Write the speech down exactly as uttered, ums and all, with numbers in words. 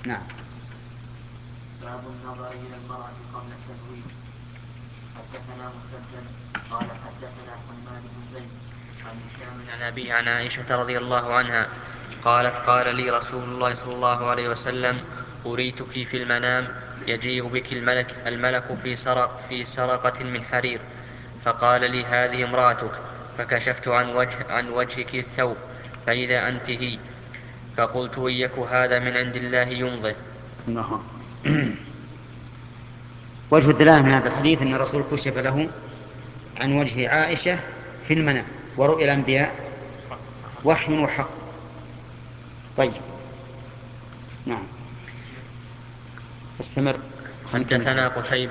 نعم. باب النظر إلى المرأة قبل التزويج. حدثنا مسدد قال حدثنا حماد بن زيد عن هشام عن أبيه عن عائشة رضي الله عنها قالت قال لي رسول الله صلى الله عليه وسلم أريتك في المنام يجيء بك الملك, الملك في, سرق في سرقة من حرير، فقال لي هذه امرأتك، فكشفت عن, وجه عن وجهك الثوب فإذا أنت هي، فقلت إيك هذا من عند الله يمضي. نعم. وجه الدلالة من هذا الحديث أن الرسول كشف له عن وجه عائشة في المنام، ورؤيا الأنبياء وحي وحق. طيب. نعم. استمر. حدثنا قتيبة